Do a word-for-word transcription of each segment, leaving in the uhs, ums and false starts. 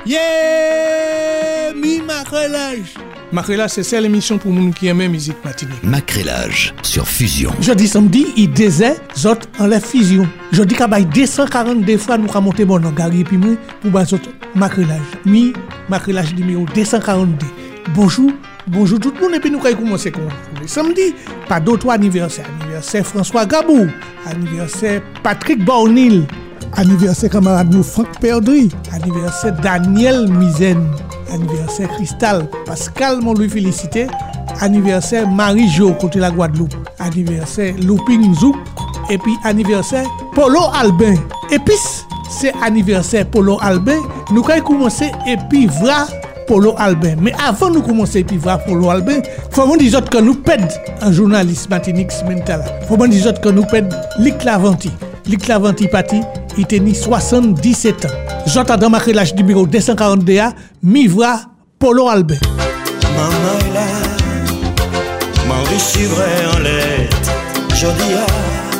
Yeah, mi macrelage. Macrelage, c'est celle émission pour moun qui aime musique Martinique. Macrelage sur Fusion. Jeudi samedi, il disait zot en la fusion. Jeudi kabay deux cent quarante-deux fois nous ka monter bon en gari puis moi pour ba zot macrelage. Mi macrelage numéro deux cent quarante-deux. Bonjour, bonjour tout le monde et puis nous ka commencer comme samedi, pas d'autres anniversaire, anniversaire François Gabou, anniversaire Patrick Bornil, anniversaire camarade nous Franck Perdry, anniversaire Daniel Mizen, anniversaire Cristal, Pascal mon lui félicité, anniversaire Marie-Jo côté la Guadeloupe, anniversaire Louping Zouk et puis anniversaire Polo Albin. Et puis c'est anniversaire Polo Albin, nous allons commencer et puis voilà Polo Albin. Mais avant de commencer puis voir Polo Albin, faut me dire que nous pède un journaliste Martinique mental. Faut me dire que nous pède Lick Lavanti. Lick Lavanti parti, il tenait soixante-dix-sept ans. J'entends dans ma relâche numéro deux cent quarante-deux a, mi voix Polo Albin. Maman est là, m'enrichirait en lettres, jodi a.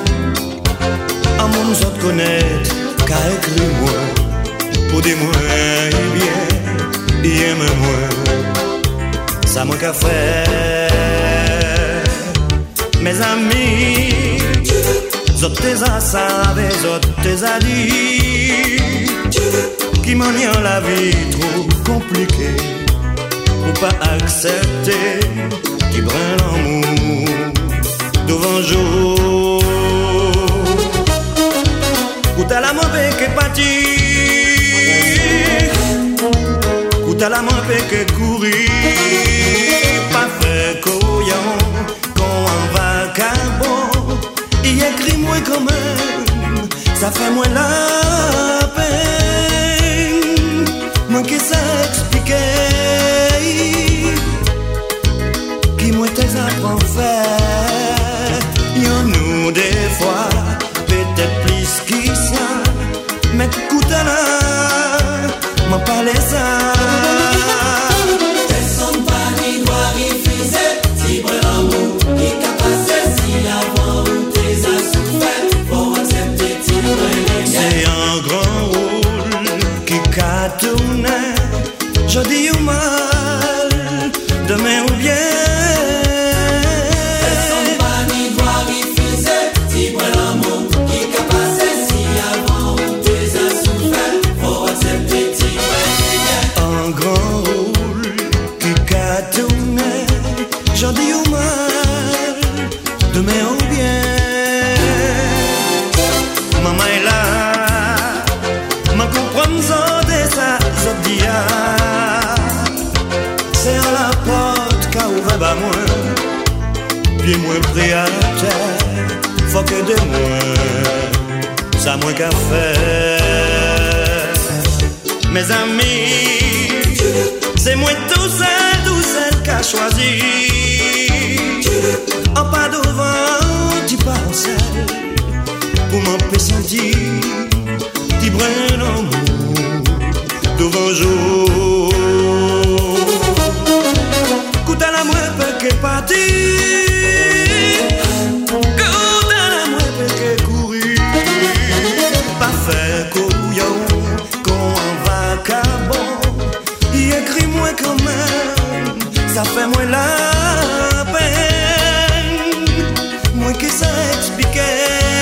À mon autres connaître, qu'a écrit moi, pour des moi et bien. Aime-moi, ça m'a qu'à faire. Mes amis, zot tes a savé, zot tes a dit, qui m'en y a la vie trop compliquée, pour pas accepter, qui brûle l'amour devant jour. Où t'as la mauvaise qui est partie. T'as la main que courir, pas fait couillon, quand un vagabond, il écrit moins quand même, ça fait moins la peine, moi qui sais expliquer, qui moi t'es apprend faire, y'en nous des fois, peut-être plus qui ça, mais écoute là, m'en parle ça. Je dis ou mal, demain ou bien. Elles sont pas ni gloire ni fusée, si bon l'amour qui capace si avant ou déjà souffert, faut accepter ti bien. Un grand rôle qui qu'a tourné, je dis ou mal, demain ou bien. Maman est là, m'a comprendre ça de ça, je dis ah. Bah moi, puis moi prêt à terre, faut que de moi, ça moins qu'à faire. Mes amis, c'est moi tout seul, tout seul qu'a choisi. En pas devant, tu pas en seul, pour m'empêcher sentir, tu brûles l'amour devant jour. T'as la moins que partir, que t'as la moins que courir, pas faire couillon, qu'on va cabon, il écrit moins quand même, ça fait moins la peine, moi qui sais expliquer,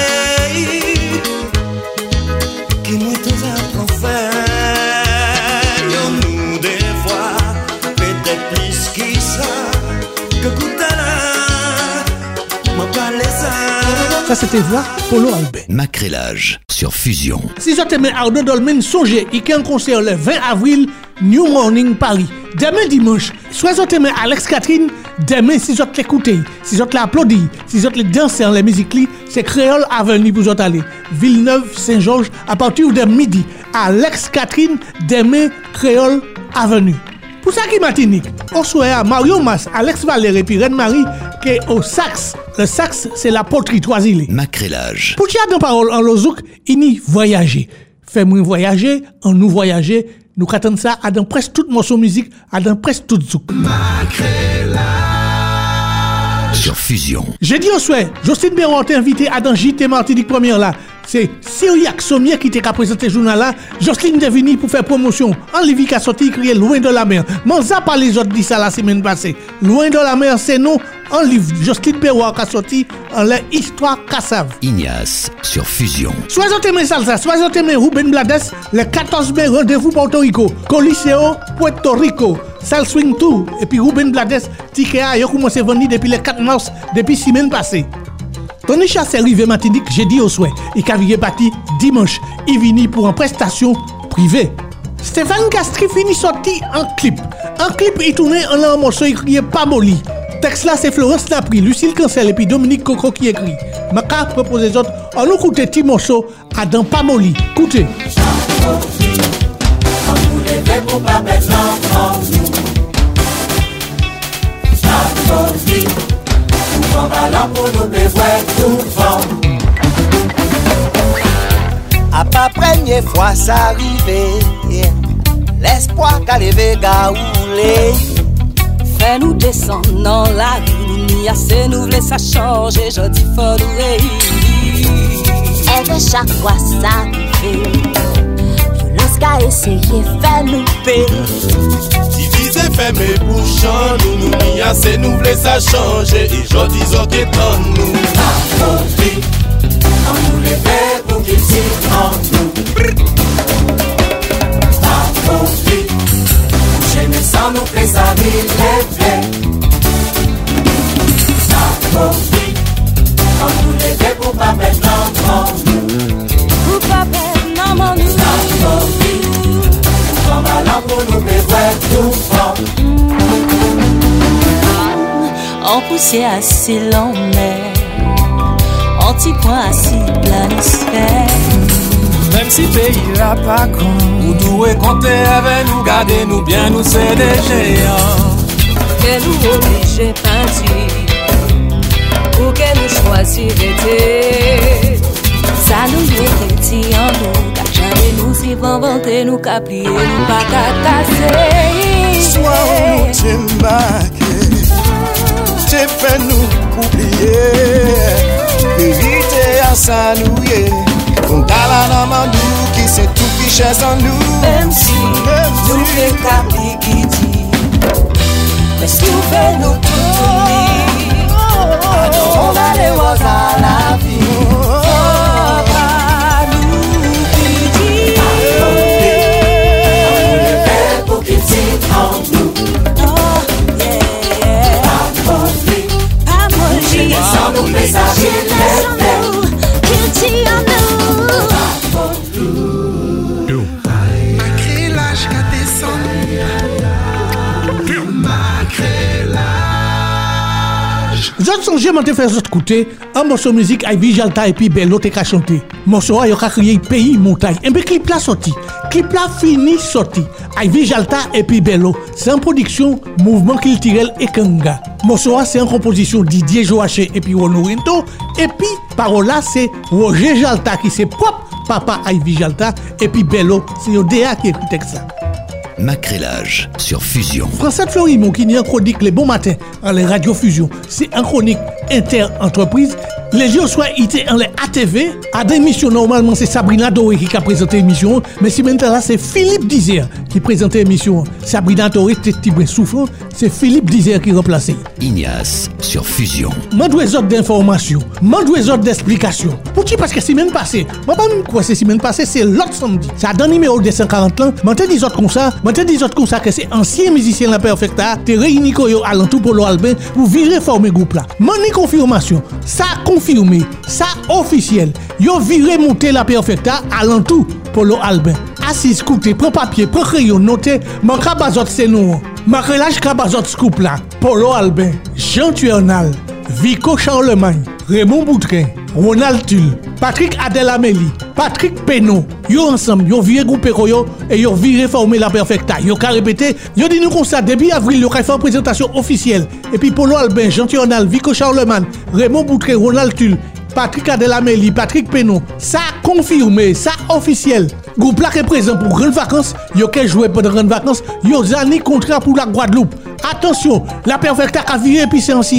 qui moi t'es apprend faire, y'en nous des fois, peut-être plus qui ça c'était voix Polo Albin. Macrelage sur Fusion. Si vous aimez Arnaud Dolmen, songez, il y a un concert le vingt avril, New Morning Paris. Demain dimanche, soit vous aimez Alex Catherine, demain si vous l'écoutez, si vous l'applaudissez, si vous les dansez les musiques, c'est Créole Avenue pour vous aller. Villeneuve, Saint-Georges, à partir de midi. Alex Catherine, demain Créole Avenue. Pour ça qui Martinique, on souhaite à Mario Mas, Alex Valère et puis Reine Marie, qui est au sax. Le sax, c'est la poterie toisilée. Macrelage. Pour qui a de parole en lozouk, il y voyager. Fais-moi voyager, en nous voyager, nous attendons ça à dans presque toute morceau musique, à dans presque toute zouk. Macrelage. sur Fusion. Jeudi au soir, Jocelyne Béron t'a invité à dans J T Martinique première là. C'est Syriac Sommier qui t'a présenté journal là. Jocelyne est venue pour faire promotion. En Livy qui a sorti crié Loin de la mer. Manza par les autres dit ça la semaine passée. Loin de la mer, c'est nous. En livre, Jocelyne Béron qui a sorti en la histoire Kassav. Ignace sur Fusion. Soyez témoins salsa, soyez témoins Ruben Blades. Le quatorze mai, rendez-vous Porto Rico. Coliseo, Puerto Rico. Sal Swing Tour. Et puis Ruben Blades, ticket a commencé à vendre depuis le quatre mars, depuis six semaines passées. Tony Chasse est arrivé Martinique jeudi au soir. Et Cavalier parti dimanche. Il vient pour une prestation privée. Stéphane Castri finit sorti en clip. En clip, il tournait en un morceau écrit Pamoli. Texte là, c'est Florence Napri, Lucille Cancel et puis Dominique Coco qui écrit. Maka propose les autres. On nous écoute petit morceau à dans Pamoli. Écoutez. A pas première fois ça arrivé, yeah. L'espoir qu'a levé gaoulé. Fais-nous descendre dans la rue, ni assez nous voulons ça changer, je dis faut nous réunir. Et de chaque fois ça arrivé, violence qu'a essayé faire nous payer. Divisé fait mes bouchons, nous nous ni assez nous voulons ça changer, et je dis ok tant nous. La folie, on nous lève pour qu'il s'y en nous. La folie, j'aime sans nous faire ça vivre. La folie, on nous lève pour pas mettre dans nous. Pour pas perdre non mon nous. La folie, on va là pour nous faire tout fort. En poussière assis l'emmène, en petit point assis planisphère. Même si pays là pas con, nous devons compter avec nous, garder nous bien, nous c'est des géants. Que nous oblige partir, ou que nous choisir d'été. Ça nous est petit en nous, car jamais nous y vont vanter, nous caplier, nous pas casser. Soit nous t'es marqué, t'es fait nous oublier. Vérité à ça nous y est. On t'a la main nous qui c'est tout qui chasse en nous. Même si nous fait capi qui dit, mais si nous fait nous tout tourner, on va les voir à la vie. Oh, pas nous qui dit, on le fait pour qu'il s'y en nous. oh yeah, La folie, pas manger, sans nous messager les qu'il dit en nous. J'en songe m'en te faire autres écouter un morceau musique avec Jalta et puis Bello te ka chanter. Morceau a yo ka crié pays montagne. Et puis clip là sorti. Clip là fini sorti. Avec Jalta et puis Bello, c'est en production Mouvement Culturel et Kanga. Morceau a c'est en composition Didier Joaché et puis Rono Rento et puis parole là c'est Roger Jalta qui c'est propre papa Ivy Jalta et puis Bello c'est yo D A qui écrit texte ça. Macrélage sur Fusion. François Florimont qui n'y a chronique les bons matins en les Radio Fusion. C'est en chronique inter-entreprise. Les jours soient été en les A T V. À des émissions, normalement, c'est Sabrina Doré qui a présenté l'émission. Mais si maintenant là, c'est Philippe Dizer qui présente l'émission. Sabrina Doré, petit brin souffrant, c'est Philippe Dizer qui remplace. Ignace sur Fusion. Mandou les autres d'informations. Mandou les autres d'explications. Pourquoi? Parce que semaine passée, moi pas même quoi c'est semaine passée, c'est l'autre samedi. Ça dans numéro deux cent quarante ans. M'entend des autres comme ça. M'entend des autres comme ça que c'est ancien musicien la Perfecta. Te réunis koyo alentou pour l'Albin pour virer former groupe là. Mani confirmation. Ça confirmé. Ça officiel. Yo viré monter la Perfecta alentou pour l'Albin. Assise, écoutez, prends papier, prends crayon, notez. Manka bazot c'est nous. Macrélage kabazot scoop là. Polo Albin, Jean Tuernal, Vico Charlemagne, Raymond Boutrin, Ronald Tulle, Patrick Adel Amélie, Patrick Penaud. Yo ensemble, yo viré groupe yo et yo viré former la Perfecta. Yo ka répété, yo dit nous comme ça début avril yo ka fait une présentation officielle. Et puis Polo Albin, Jean Tuernal, Vico Charlemagne, Raymond Boutrin, Ronald Tulle, Patrick Adel Amélie, Patrick Penaud. Ça confirmé, ça officiel. Groupe là qui est présent pour grandes vacances, yo qu'est joué pendant grandes vacances, yo zani contrat pour la Guadeloupe. Attention, la Perfecta a viré puis c'est ancien.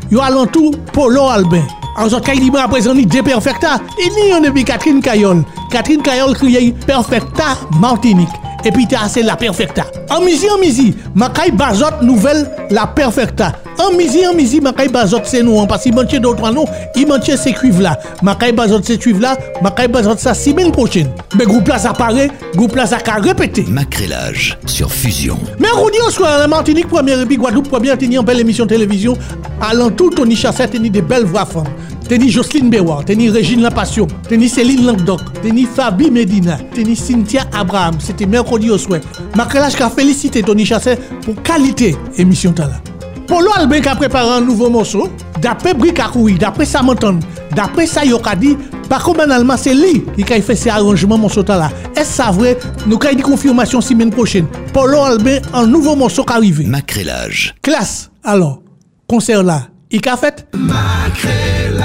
yo alentour Polo Albin. En autres cas, il m'a présenté des perfecta. Il n'y a depuis Catherine Cayol. Catherine Cayol criait perfecta Martinique. Et puis t'as c'est la perfecta. En misi en misi, Makai Bazot nouvelle la perfecta. En misi en misi, Makai Bazot c'est nous parce qu'il manque d'autres noms, il manque ces cuivres là. Makai Bazot ces cuivres là, Makai Bazot ça semaine prochaine. Mais groupe là ça paraît, groupe là ça a répété. Macrélage sur Fusion. Mais on dit soit la Martinique première et puis Guadeloupe première, tenir une belle émission de télévision. Alentour Tony Chasset tenir des belles voix femmes. Teni Jocelyne Bewar, teni Régine La Passion, teni Céline Languedoc, teni Fabi Medina, teni Cynthia Abraham. C'était mercredi au soir. Macrélage qui a félicité Tony Chasset pour qualité émission Tala. Polo Albin qui a préparé un nouveau morceau, d'après Brikakoui, d'après Samanton, d'après Sayokadi, par contre, finalement, c'est lui qui a fait ces arrangements morceau Tala. Est-ce ça vrai? Nous avons dit confirmation semaine prochaine. Polo Albin, un nouveau morceau qui arrive. Macrélage. Classe, alors, concert là, il a fait? Macrélage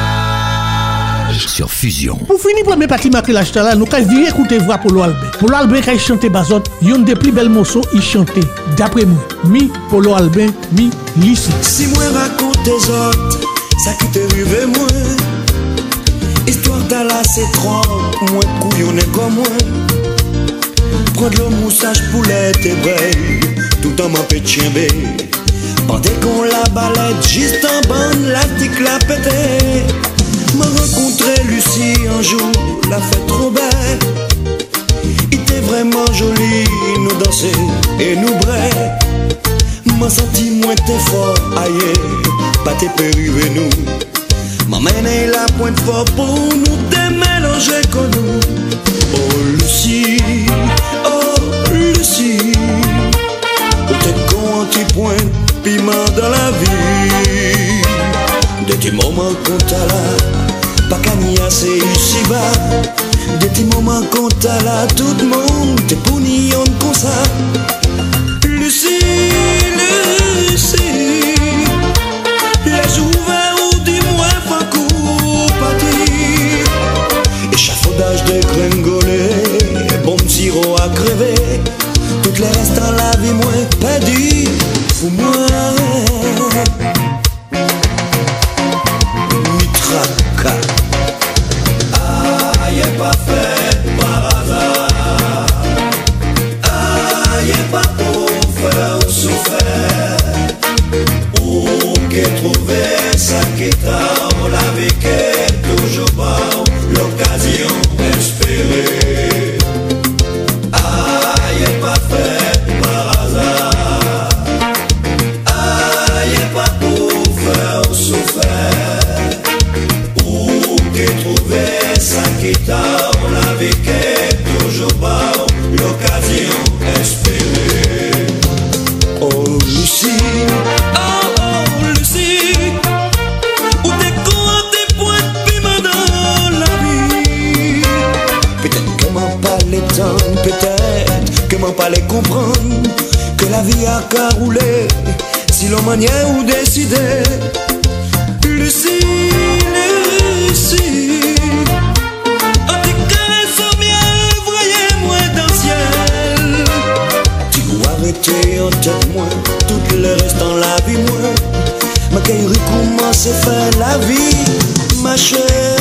sur Fusion. Pour finir premier partie Macrélage là, nous avons vu écouter voix Polo Albin. Polo Albin qui a chanté Bazot, il y a des plus belles morceaux, il chantait. D'après moi, mi Polo Albin, mi Lissi. Si moi raconte des autres, ça qui t'est arrivé moi. Histoire d'Ala c'est trop, moi couillonné comme moi. Prendre le moussage poulet et braille, tout en m'empêchant bé. Pendant qu'on la balade, juste en bande, la tique la pété. M'a rencontré Lucie un jour, la fête trop belle. Il était vraiment joli, nous danser et nous brais. M'a senti moins t'es fort, aïe, pas t'es périvé nous. M'emmène la pointe fort pour nous démélanger comme nous. Oh Lucie, oh Lucie, où t'es con anti-pointe, piment dans la vie. De tes moments qu'on t'a là, pas qu'à n'y assez ici bas. De tes moments qu'on t'a là, tout le monde t'es pour n'y en comme ça. Lucie, Lucie, les ouverts ou dis-moi pas coup partir. Échafaudage de gringolé, bombe sirop à crever. Toutes les restes dans la vie, moi, pas dit, pour moi. Mitraka. Ah, y'a pas fait par hasard. Ah, y'a pas pour faire ou souffrir. Où qu'est trouvé ça qui t'a, on l'a vécu toujours pas l'occasion espérée. Ah, y'a pas fait par hasard. Ah, y'a pas pour faire ou souffrir. Où qu'est trouvé ça qui t'a, on l'a vécu toujours pas l'occasion espérée. Oh Lucie, oh oh Lucie, où t'es con tes points piment dans la vie. Peut-être que m'en pas les temps, peut-être que m'en pas les comprendre, que la vie a qu'à rouler, si l'on manière ou décider. Lucie, Lucie, en tes caresses au miel, voyez-moi dans le ciel. Tu dois arrêter en tête moi, tout le reste en la vie moi. Ma caillerie commence à faire la vie, ma chère.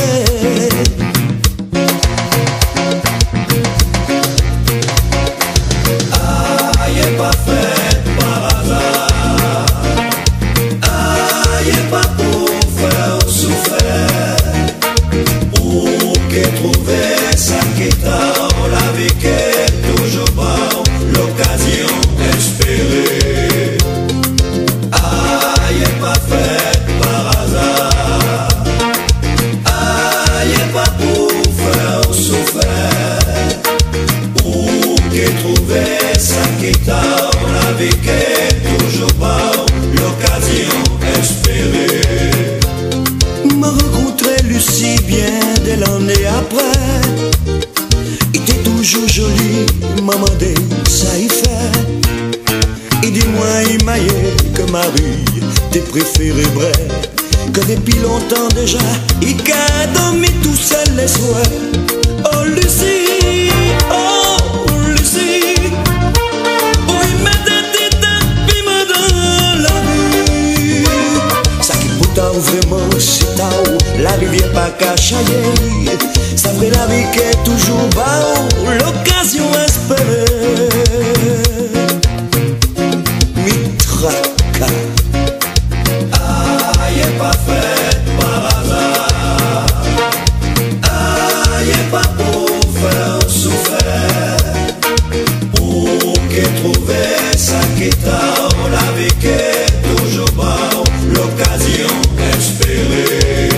Ah, y'a pas fait par hasard. Ah, y'a pas pour faire souffrir. Où qu'est trouvé ça qui t'a, on l'a vécu toujours pas l'occasion espérée. Ah, y'a pas fait par hasard. Ah, y'a pas pour faire souffrir. Où qu'est trouvé ça qui t'a, on l'a vécu toujours pas l'occasion espérée. M'a rencontré Lucie bien des l'année après. Il était toujours joli, maman dit ça y fait. Il dit moi il maillait que Marie, tes préférés vrai. Que depuis longtemps déjà, il a dormi tout seul les soirs. Oh Lucie, oh Lucie, où il met des têtes piment dans la vie. Ça qui ka changer. Ça fait la vie qui est toujours bas, l'occasion espérée. Mitraka. Ah, y'a pas fait par hasard. Ah, y'a pas pour faire souffrir. Pour que trouver ça qui t'a, la vie qui est toujours bas, l'occasion espérée.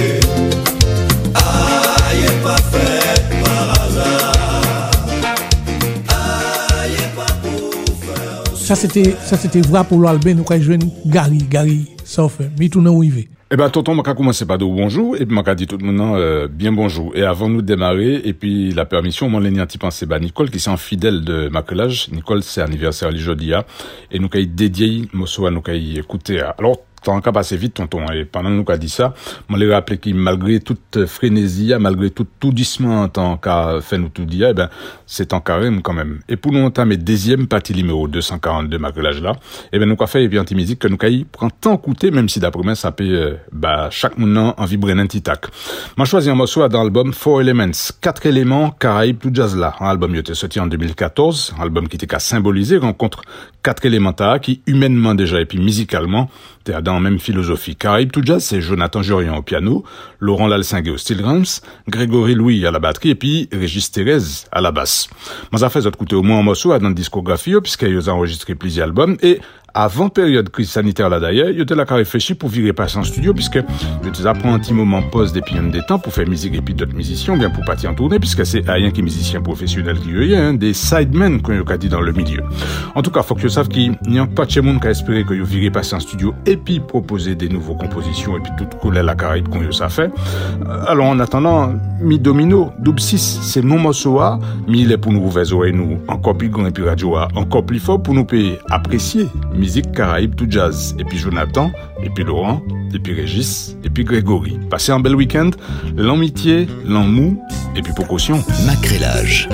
Ça c'était ça c'était vrai pour l'Albin nous quand jouer Gary Gary sauf mais tout non arrivé. Eh ben tonton m'a commencé par de bonjour et puis m'a dit tout le monde euh, bien bonjour et avant nous de démarrer et puis la permission mon l'ai anti penser bah Nicole qui c'est un fidèle de Maquelage. Nicole c'est anniversaire aujourd'hui et nous kay dédié morceau à nous kay écouter. Alors tant qu'à passer vite tonton et pendant nous qu'a dit ça moi les rappeler qui malgré toute frénésie malgré tout tout doucement tant qu'à fait nous tout dire eh ben c'est en carême quand même et pour nous entamer deuxième partie numéro deux cent quarante-deux Maquelage là eh ben nous qu'a fait et puis anti musique que nous kay prend temps écouter même si d'après moi ça peut euh, bah chaque moment en vibrer un petit tac. M'a choisi un morceau dans l'album Four Elements, quatre éléments Caraïbes tout jazz là. Un album qui était sorti en deux mille quatorze, un album qui était qu'à symboliser rencontre quatre éléments qui humainement déjà et puis musicalement t'es dans la même philosophie. Caraïbes tout jazz, c'est Jonathan Jorian au piano, Laurent Lalsingue au steel drums, Grégory Louis à la batterie et puis Régis Thérèse à la basse. Moi ça fait ça écouter au moins un morceau dans la discographie puisqu'ils ont enregistré plusieurs albums et avant période crise sanitaire là d'ailleurs, il était là qu'à réfléchir pour virer passer en studio puisque il était à prendre un petit moment pause depuis un des temps pour faire musique et puis d'autres musiciens bien pour partir en tournée puisque c'est rien qui musicien professionnel qui y a hein, des sidemen qu'on a dit dans le milieu. En tout cas, faut que vous savez qu'il n'y a pas de chez monde qui a espéré que vous virez passer en studio et puis proposer des nouveaux compositions et puis toute couleur la Caraïbe qu'on y a fait. Alors en attendant, mi domino, double six, c'est mon morceau à, mi il est pour nous ouvrir oreilles nous encore plus grand et puis radio à encore plus fort pour nous payer apprécier musique Caraïbe tout jazz et puis Jonathan et puis Laurent et puis Régis et puis Grégory. Passez un bel week-end, l'amitié, l'amour et puis pour caution. Maquelage.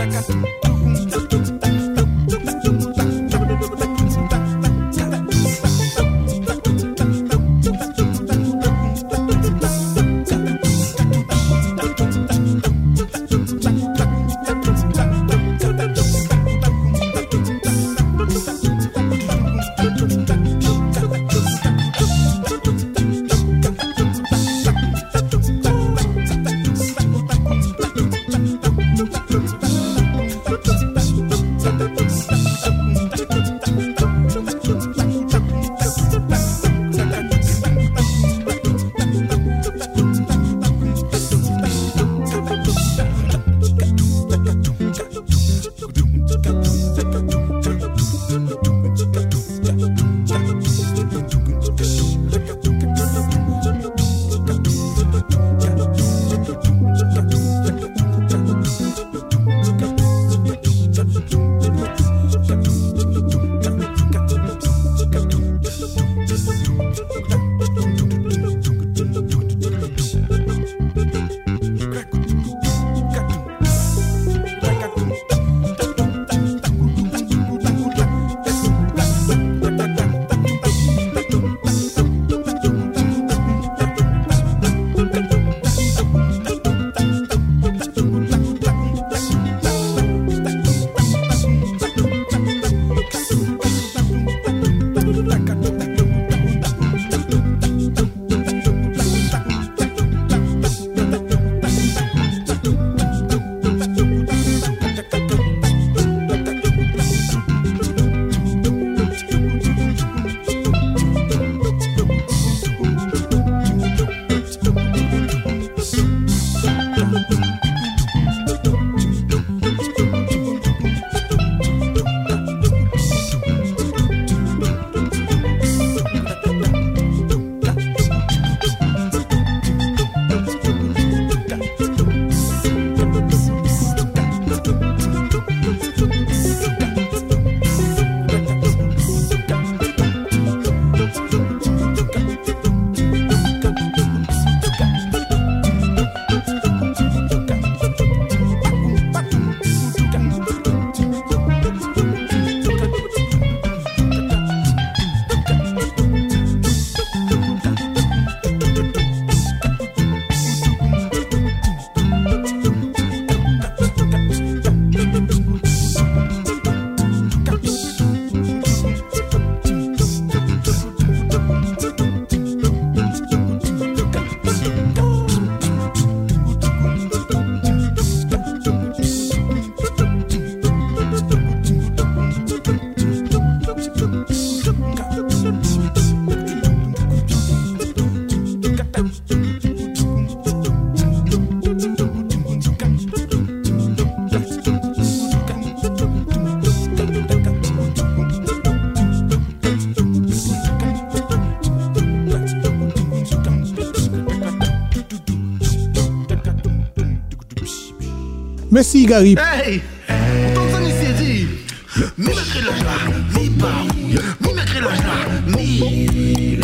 Merci Gary. Hey, ton ici dit, mi mettre l'âge là, mi pas, mi mettre l'âge là, mi.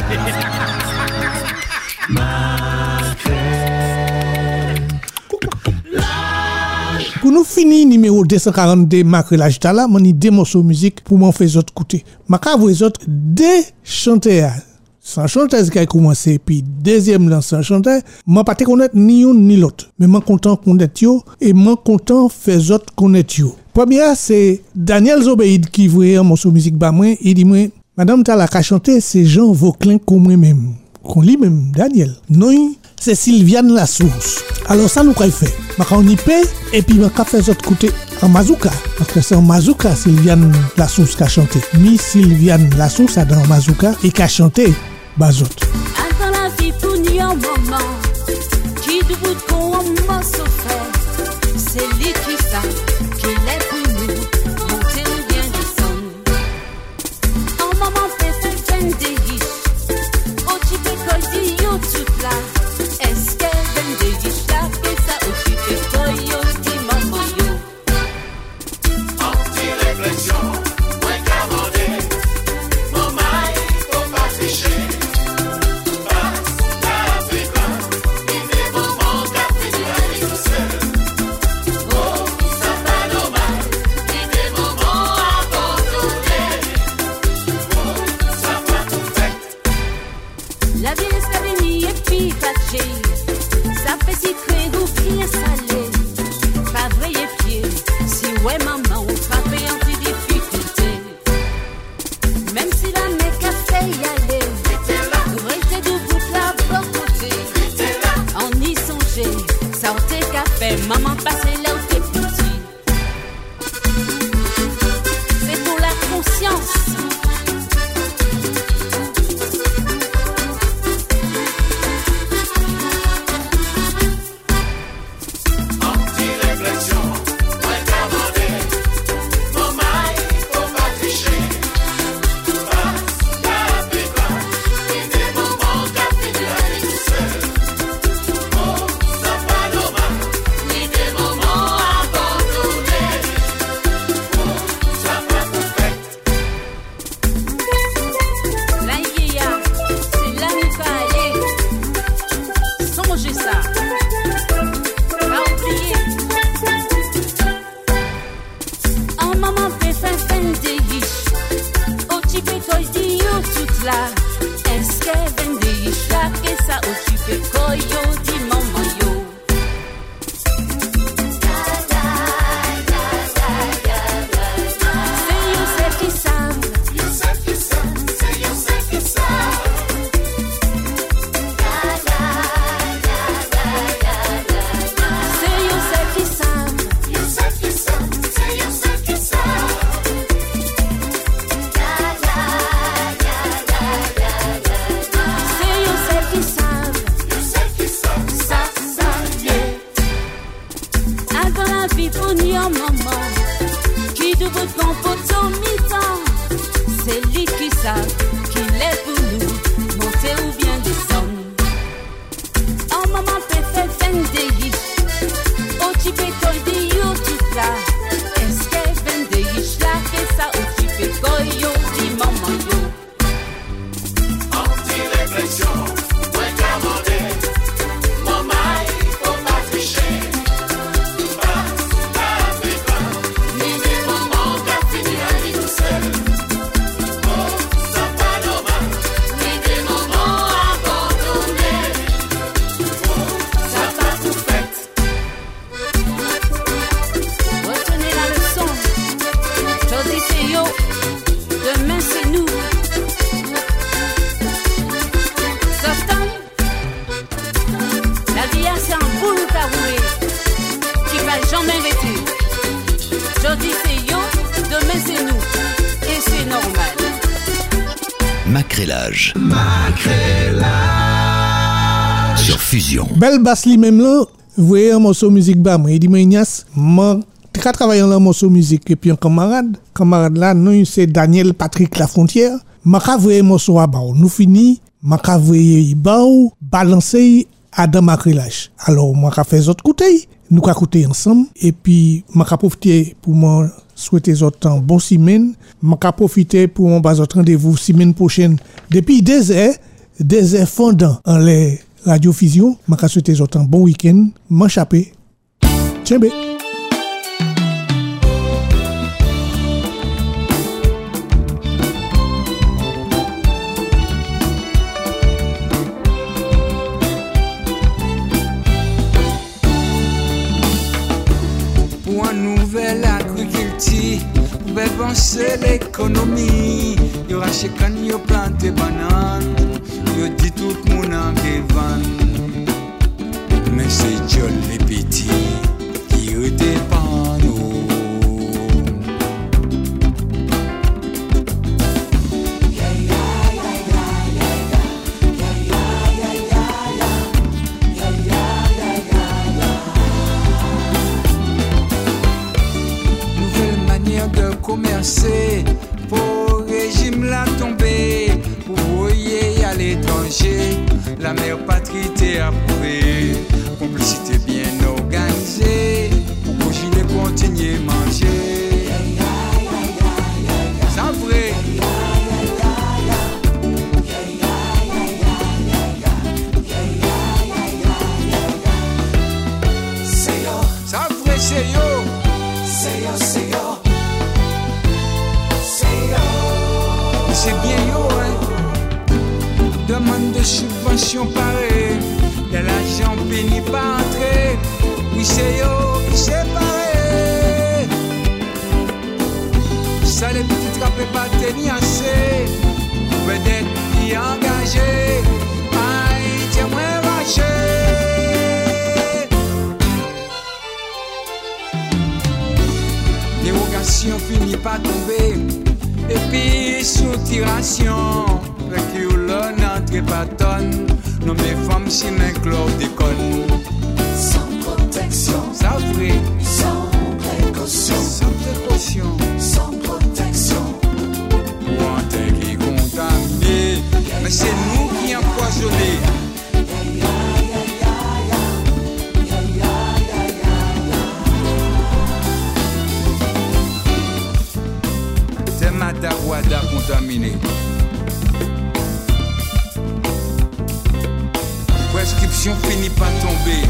Pour nous finir numéro deux cent quarante-deux Macrelage là, mon deux morceaux musique pour m'en faire autres écouter. Ma ka vous autres deux chanteurs. Sans chanteuse qui a commencé puis deuxième là sans chanteur, moi pas te connaître ni un ni l'autre, mais moi content connaître yo et moi content faire autres connaître yo. Première c'est Daniel Zobeid qui voyait un morceau musique ba moi, il dit moi madame Tala ka chanter c'est Jean Vauclin comme moi même. Qu'on lit même Daniel. Non, c'est Sylviane La Source. Alors ça nous qu'a fait. Ma on y paie et puis ma ka fait autres côté en mazouka parce que c'est en mazouka Sylviane La Source qui a chanté. Mi Sylviane La Source a dans mazouka et qui a chanté Bazot. Dans la vie pour nous un moment qui debout qu'on m'a souffert, c'est lui qui ça qui l'est pour nous monter ou bien descendre. Un moment peut faire fin des riches, au type école dit yo tout là. Est-ce qu'elle vient des riches là et ça au type école yo dit maman yo. Anti-réflexion, moins qu'abordé, maman il faut pas tricher. Ça fait si très doux, bien salé. Pas vrai et pied. Si ouais maman, on frappe en plus difficulté. Même si la mec a fait y aller, nous restez debout là, bon côté. On y songeait, sortez café, maman passez là où t'es petit. C'est pour la conscience. Macrelage. Sur Fusion. Belle basse li même là, vous voyez un morceau musique bas, moi il dit moi Ignace, moi quand travailler dans un morceau musique et puis un camarade, camarade là nous c'est Daniel Patrick Lafrontière, m'a ka voyer morceau à bas, nous fini, m'a ka voyer bas balancer Adam Macrelage. Alors moi qu'a fait autres côté, nous qu'a côté ensemble et puis moi qu'a profiter pour moi souhaiter autres un bon semaine, moi qu'a profiter pour mon bas autre rendez-vous semaine prochaine depuis des heures, des heures fondant en les radiofusion, moi qu'a souhaiter autres un bon week-end, m'échapper. Tiens bé. Pouvez penser l'économie, yo rache kan yo plante banane, yo dit tout moun an ke van. Mais c'est Dieu les petits qui redépend nous. Commercer pour régime la tomber, pour voyer à l'étranger, la mère patrie t'est approuvée, complicité bien organisée, pour que j'y continuer manger. C'est vrai. C'est yo. C'est vrai, c'est yo. C'est yo, c'est yo. C'est bien yo, hein. Demande de subvention pareil, y'a l'argent béni pas entrer. Oui c'est yo, qui c'est pareil. Ça les petits trappés pas tenir assez. Peut-être y engagé. Aïe, tiens-moi vaché. Dérogation finit pas tomber. Et puis sous-tiration, avec qui ou l'on entre pas tonne, non mes femmes si mes chlordécone. Sans protection, ça vrai. Sans précaution, sans précaution, sans protection. Pour un tel qui est contaminé, mais c'est nous qui empoisonnés. Madarouada contaminé. Prescription finit par tomber.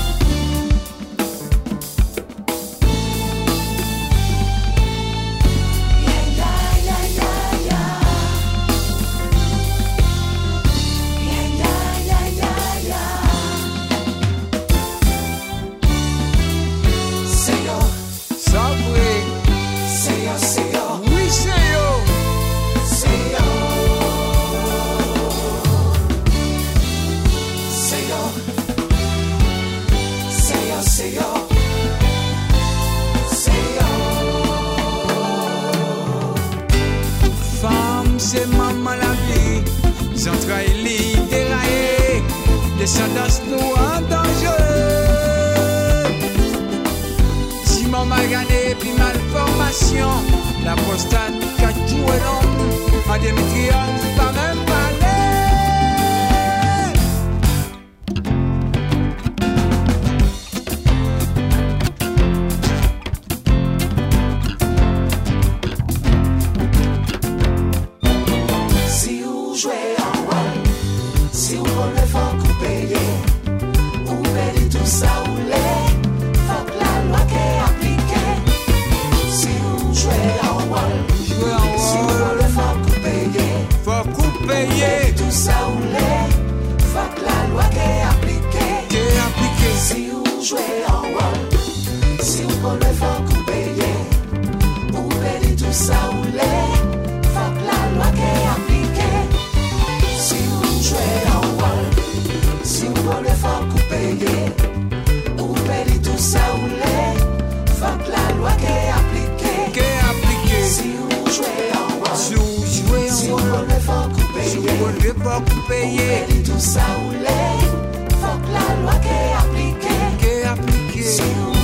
C'est maman la vie, centrales déraillées, descendance nous en danger. Si maman gagné puis malformation, la prostate qu'a joué l'homme, endométriose pas même parler. Faut payer tout ça ou les, faut que la loi qui est appliquée, qui est appliquée.